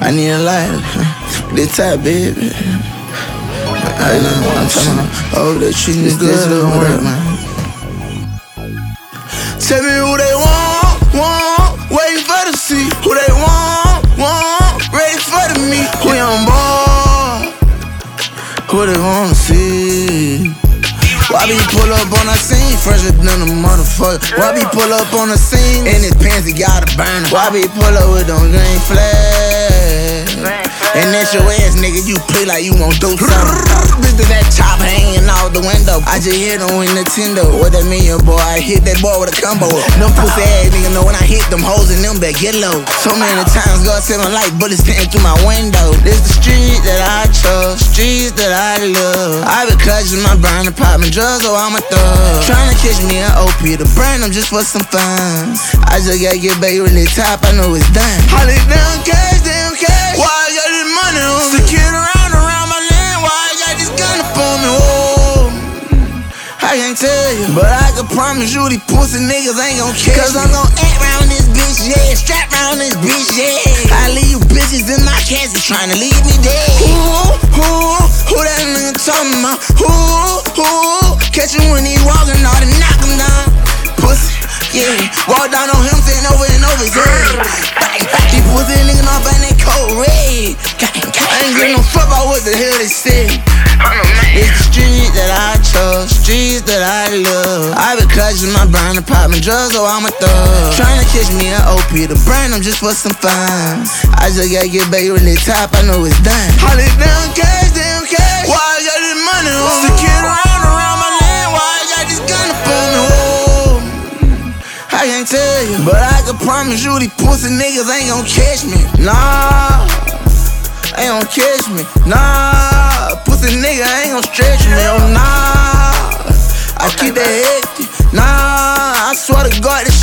I need a lighter. This type, baby. I know, I'm talking about, oh, they treat me good, don't work, man. Tell me who they want, waiting for the see. Who they want, ready for the meet. We on board, who they wanna see. Why be pull up on the scene, fresher than a motherfucker? Why be pull up on the scene, in his pants he got a burner? Why be pull up with them green flags? And that's your ass, nigga, you play like you won't do something. Bitch, that chop hanging out the window. I just hit him with Nintendo. What that mean, boy? I hit that boy with a combo. Them pussy ass nigga know when I hit them hoes in them back, get low. So many times God said my light bullets came through my window. This the street that I trust, streets that I love. I been clutching my brown and popping drugs, so I'm a thug. Tryna catch me an OP to burn them just for some fun. I just gotta get back really top, I know it's done. Holly down cash, damn cash. Why I got this money on me? Secure around my land, why I got this gun up on me? Oh, I can't tell you, but I can promise you these pussy niggas ain't gon' catch. Cause I'm gon' act round this bitch, yeah, strap round this bitch, yeah. I leave you bitches in my casket tryna leave me dead. Who that nigga talking about? Who catch him when he walking, all to knock him down. Pussy, yeah, walk down on him, saying over and over his head. These pussy niggas off and they cold red. I ain't give no fuck about what the hell they say. It's the street that I trust, streets that I love. I been clutching my brown and popping drugs, so I'm a thug. Tryna catch me an OP to burn them just for some fun. I just gotta get back really top, I know it's done. Holly down cash, damn cash. Why I got this money on me? Secure around my land, why I got this gun up on me? Oh, I can't tell you, but I can promise you these pussy niggas ain't gon' catch me. Nah, ain't gon' catch me. Nah, pussy nigga ain't gon' stretch me. Oh nah, I keep that hectic. Nah, I swear to God, this